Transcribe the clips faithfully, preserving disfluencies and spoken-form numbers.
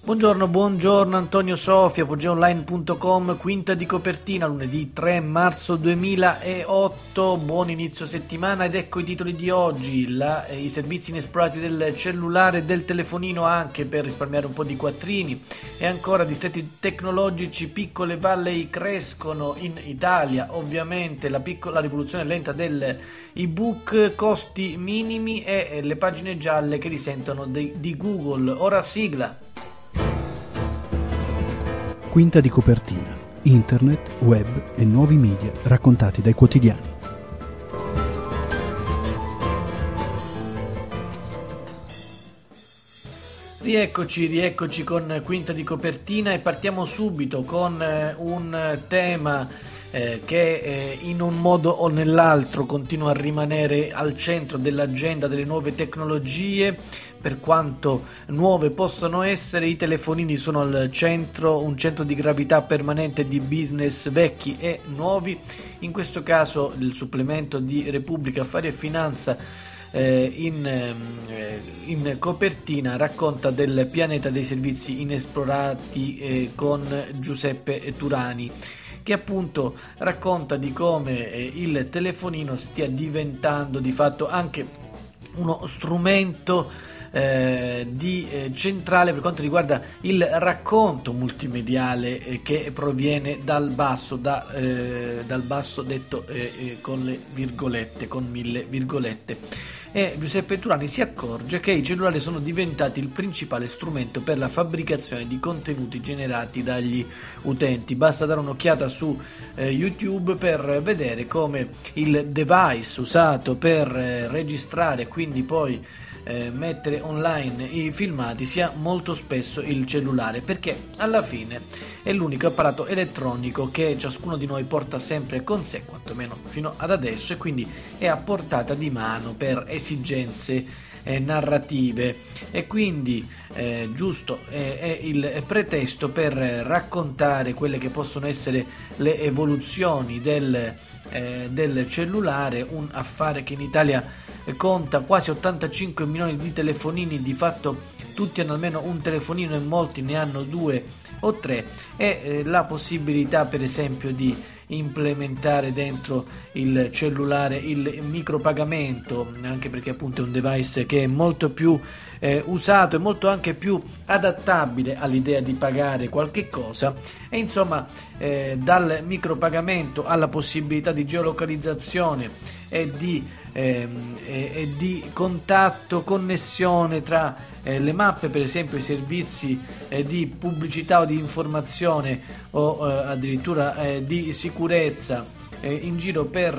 Buongiorno, buongiorno Antonio Sofia, apoggeaonline punto com, quinta di copertina, lunedì tre marzo duemilaotto, buon inizio settimana ed ecco i titoli di oggi. La, eh, i servizi inesplorati del cellulare e del telefonino anche per risparmiare un po' di quattrini, e ancora distretti tecnologici, piccole valley crescono in Italia, ovviamente la, piccola, la rivoluzione lenta del ebook, costi minimi e eh, le pagine gialle che risentono di, di Google. Ora sigla. Quinta di copertina, internet, web e nuovi media raccontati dai quotidiani. Rieccoci, rieccoci con Quinta di copertina e partiamo subito con eh, un tema eh, che eh, in un modo o nell'altro continua a rimanere al centro dell'agenda delle nuove tecnologie. Per quanto nuove possano essere, i telefonini sono al centro, un centro di gravità permanente di business vecchi e nuovi. In questo caso il supplemento di Repubblica Affari e Finanza eh, in, eh, in copertina racconta del pianeta dei servizi inesplorati eh, con Giuseppe Turani, che appunto racconta di come eh, il telefonino stia diventando di fatto anche uno strumento Eh, di eh, centrale per quanto riguarda il racconto multimediale eh, che proviene dal basso, da, eh, dal basso detto eh, eh, con le virgolette, con mille virgolette. E Giuseppe Turani si accorge che i cellulari sono diventati il principale strumento per la fabbricazione di contenuti generati dagli utenti. Basta dare un'occhiata su eh, YouTube per vedere come il device usato per eh, registrare e quindi poi Eh, mettere online i filmati sia molto spesso il cellulare, perché alla fine è l'unico apparato elettronico che ciascuno di noi porta sempre con sé, quantomeno fino ad adesso, e quindi è a portata di mano per esigenze eh, narrative, e quindi eh, giusto eh, è il pretesto per raccontare quelle che possono essere le evoluzioni del, eh, del cellulare, un affare che in Italia conta quasi ottantacinque milioni di telefonini, di fatto tutti hanno almeno un telefonino e molti ne hanno due o tre, e eh, la possibilità per esempio di implementare dentro il cellulare il micropagamento, anche perché appunto è un device che è molto più eh, usato e molto anche più adattabile all'idea di pagare qualche cosa, e insomma eh, dal micropagamento alla possibilità di geolocalizzazione e di E, e di contatto, connessione tra eh, le mappe, per esempio i servizi eh, di pubblicità o di informazione o eh, addirittura eh, di sicurezza eh, in giro per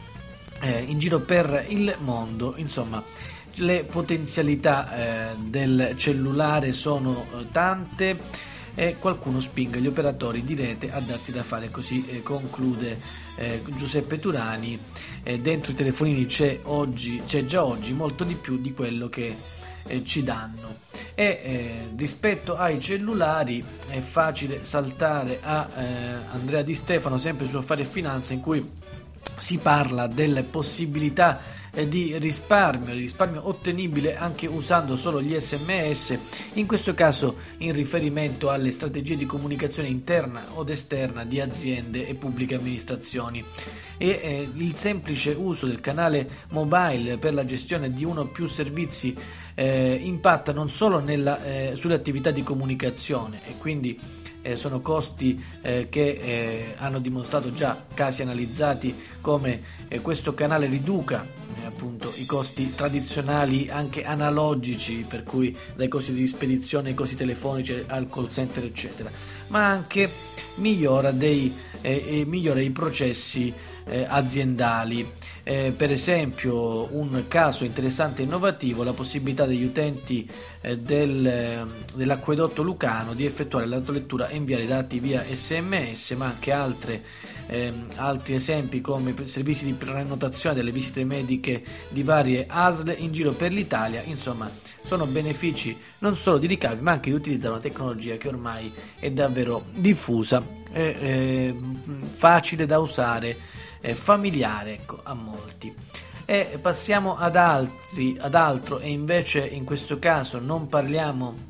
eh, in giro per il mondo. Insomma, le potenzialità eh, del cellulare sono eh, tante, e qualcuno spinga gli operatori di rete a darsi da fare, così eh, conclude eh, Giuseppe Turani. Eh, dentro i telefonini c'è oggi c'è già oggi molto di più di quello che eh, ci danno, e eh, rispetto ai cellulari è facile saltare a eh, Andrea Di Stefano, sempre su Affari e Finanza, in cui si parla delle possibilità di risparmio, risparmio ottenibile anche usando solo gli sms, in questo caso in riferimento alle strategie di comunicazione interna od esterna di aziende e pubbliche amministrazioni. E eh, il semplice uso del canale mobile per la gestione di uno o più servizi eh, impatta non solo nella, eh, sulle attività di comunicazione, e quindi Eh, sono costi eh, che eh, hanno dimostrato già casi analizzati come eh, questo canale riduca eh, appunto i costi tradizionali anche analogici, per cui dai costi di spedizione ai costi telefonici al call center eccetera, ma anche migliora dei eh, eh, migliora i processi eh, aziendali. Eh, per esempio, un caso interessante e innovativo: la possibilità degli utenti eh, del, dell'acquedotto lucano di effettuare l'autolettura e inviare i dati via sms, ma anche altre, ehm, altri esempi come servizi di prenotazione delle visite mediche di varie A S L in giro per l'Italia. Insomma, sono benefici non solo di ricavi, ma anche di utilizzare una tecnologia che ormai è davvero diffusa, è, è facile da usare, è familiare, ecco, a molti. E passiamo ad altri ad altro e invece in questo caso non parliamo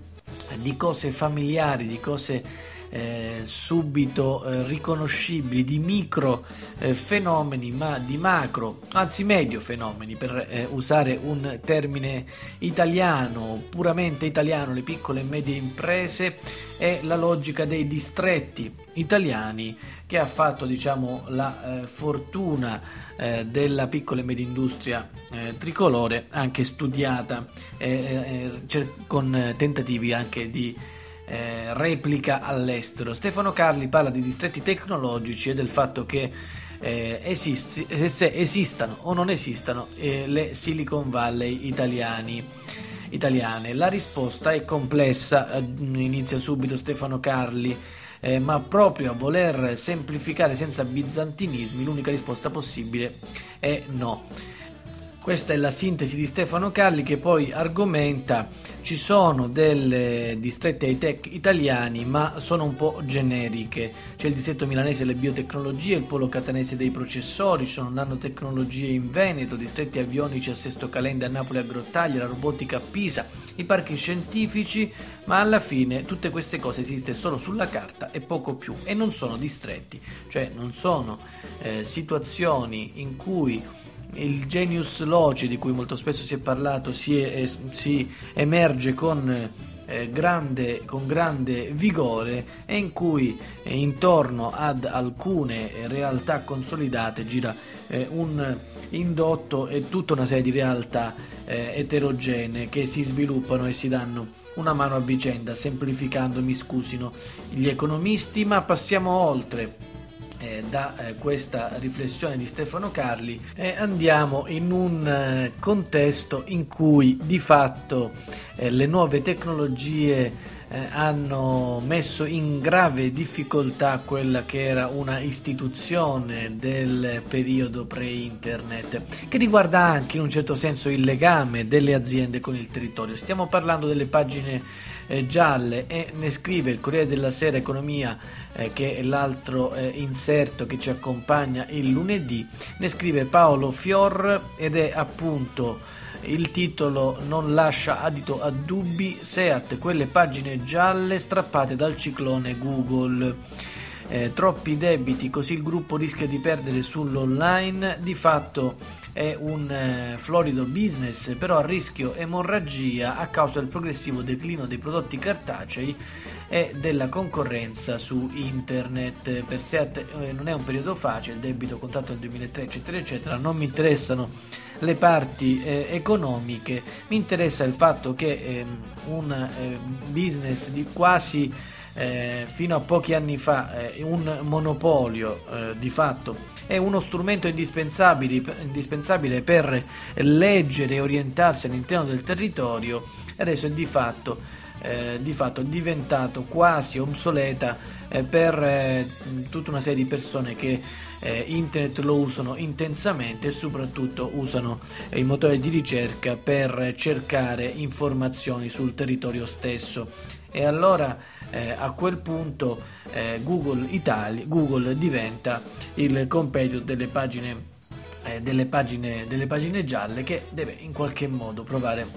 di cose familiari, di cose eh, subito eh, riconoscibili, di micro eh, fenomeni, ma di macro, anzi medio fenomeni, per eh, usare un termine italiano, puramente italiano, le piccole e medie imprese, è la logica dei distretti italiani che ha fatto, diciamo, la eh, fortuna eh, della piccola e media industria eh, tricolore, anche studiata eh, eh, con tentativi anche di eh, replica all'estero. Stefano Carli parla di distretti tecnologici e del fatto che eh, esisti, se esistano o non esistano eh, le Silicon Valley italiani italiane. La risposta è complessa, inizia subito Stefano Carli, eh, ma proprio a voler semplificare senza bizantinismi l'unica risposta possibile è no. Questa è la sintesi di Stefano Carli, che poi argomenta: ci sono delle distretti high-tech italiani, ma sono un po' generiche. C'è il distretto milanese delle biotecnologie, il polo catanese dei processori, ci sono nanotecnologie in Veneto, distretti avionici a Sesto Calende, a Napoli, a Grottaglia, la robotica a Pisa, i parchi scientifici, ma alla fine tutte queste cose esistono solo sulla carta e poco più, e non sono distretti, cioè non sono eh, situazioni in cui il genius loci, di cui molto spesso si è parlato, si, è, si emerge con, eh, grande, con grande vigore, e in cui eh, intorno ad alcune realtà consolidate gira eh, un indotto e tutta una serie di realtà eh, eterogenee che si sviluppano e si danno una mano a vicenda, semplificando, mi scusino gli economisti. Ma passiamo oltre Eh, da eh, questa riflessione di Stefano Carli e eh, andiamo in un eh, contesto in cui di fatto eh, le nuove tecnologie eh, hanno messo in grave difficoltà quella che era una istituzione del periodo pre-internet, che riguarda anche in un certo senso il legame delle aziende con il territorio. Stiamo parlando delle pagine Eh, gialle, e ne scrive il Corriere della Sera Economia, eh, che è l'altro eh, inserto che ci accompagna il lunedì. Ne scrive Paolo Fior ed è appunto il titolo: non lascia adito a dubbi, Seat, quelle pagine gialle strappate dal ciclone Google. Eh, troppi debiti, così il gruppo rischia di perdere sull'online. Di fatto è un eh, florido business, però a rischio emorragia a causa del progressivo declino dei prodotti cartacei e della concorrenza su internet. Per Seat eh, non è un periodo facile, il debito contratto nel duemilatré, eccetera eccetera. Non mi interessano le parti eh, economiche, mi interessa il fatto che eh, un eh, business di quasi eh, fino a pochi anni fa eh, un monopolio eh, di fatto è uno strumento indispensabile, indispensabile per leggere e orientarsi all'interno del territorio, e adesso è di fatto, eh, di fatto diventato quasi obsoleta eh, per eh, tutta una serie di persone che eh, internet lo usano intensamente e soprattutto usano eh, i motori di ricerca per cercare informazioni sul territorio stesso. E allora eh, a quel punto eh, Google Italia, Google diventa il competitor delle pagine, eh, delle pagine, delle pagine gialle, che deve in qualche modo provare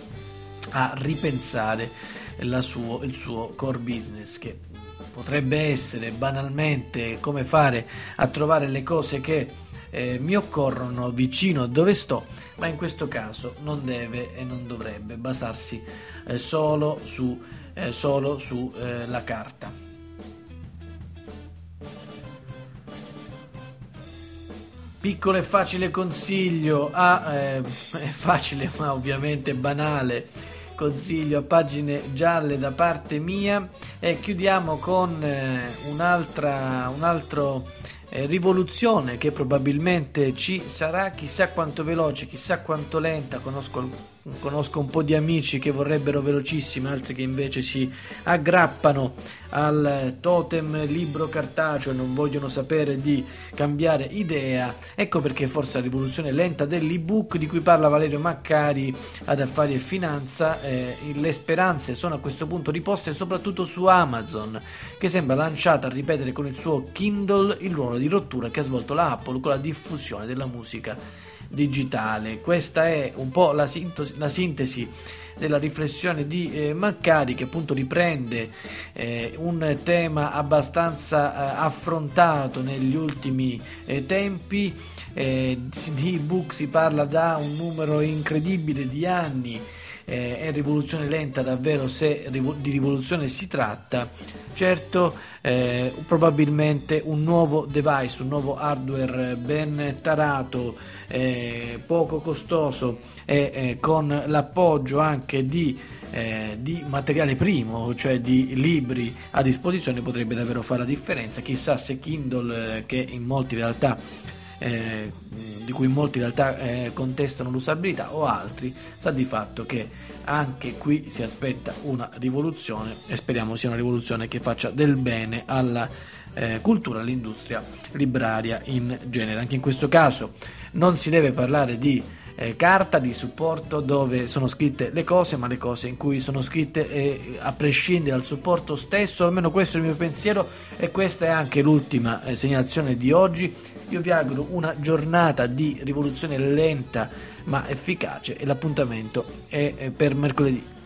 a ripensare la suo, il suo core business, che potrebbe essere banalmente come fare a trovare le cose che eh, mi occorrono vicino a dove sto, ma in questo caso non deve e non dovrebbe basarsi eh, solo su Eh, solo sulla eh, carta. Piccolo e facile consiglio a eh, è facile ma ovviamente banale consiglio a pagine gialle da parte mia, e chiudiamo con eh, un'altra un altro eh, rivoluzione che probabilmente ci sarà, chissà quanto veloce, chissà quanto lenta. Conosco Conosco un po' di amici che vorrebbero velocissime, altri che invece si aggrappano al totem libro cartaceo e non vogliono sapere di cambiare idea. Ecco perché forse la rivoluzione lenta dell'ebook, di cui parla Valerio Maccari ad Affari e Finanza, eh, le speranze sono a questo punto riposte soprattutto su Amazon, che sembra lanciata a ripetere con il suo Kindle il ruolo di rottura che ha svolto la Apple con la diffusione della musica digitale. Questa è un po' la, sintosi, la sintesi della riflessione di eh, Maccari, che appunto riprende eh, un tema abbastanza eh, affrontato negli ultimi eh, tempi. Eh, di ebook si parla da un numero incredibile di anni. Eh, è rivoluzione lenta davvero, se di rivoluzione si tratta. Certo, eh, probabilmente un nuovo device, un nuovo hardware ben tarato, eh, poco costoso e eh, con l'appoggio anche di, eh, di materiale primo, cioè di libri a disposizione, potrebbe davvero fare la differenza. Chissà se Kindle, eh, che in molti in realtà Eh, di cui molti in realtà eh, contestano l'usabilità, o altri, sta di fatto che anche qui si aspetta una rivoluzione, e speriamo sia una rivoluzione che faccia del bene alla eh, cultura, all'industria libraria in genere. Anche in questo caso non si deve parlare di eh, carta di supporto dove sono scritte le cose, ma le cose in cui sono scritte, eh, a prescindere dal supporto stesso. Almeno questo è il mio pensiero, e questa è anche l'ultima eh, segnalazione di oggi. Io vi auguro una giornata di rivoluzione lenta ma efficace, e l'appuntamento è per mercoledì.